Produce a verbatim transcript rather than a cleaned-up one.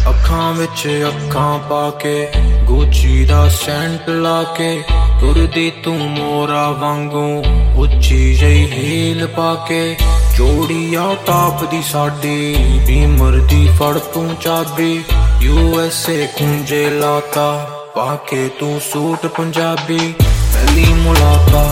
ਅੱਖਾਂ ਵਿੱਚ ਅੱਖਾਂ ਪਾ ਕੇ ਗੁੱਚੀ ਦਾ ਸੈਂਟ ਲਾ ਕੇ ਤੁਰਦੀ ਤੂੰ ਮੋਰਾ ਵਾਂਗੂ ਉੱਚੀ ਜਿਹੀ ਹੀਲ ਪਾ ਕੇ ਚੋੜੀ ਆ ਟਾਪ ਦੀ ਸਾਡੀ ਬੀਮਰ ਦੀ ਫੜ ਤੂੰ ਚਾਬੀ ਯੂ ਐਸ ਏ ਖੁੰਝੇ ਲਾਤਾ ਪਾ ਕੇ ਤੂੰ ਸੂਟ ਪੰਜਾਬੀ ਪਹਿਲੀ ਮੁਲਾਕਾਤ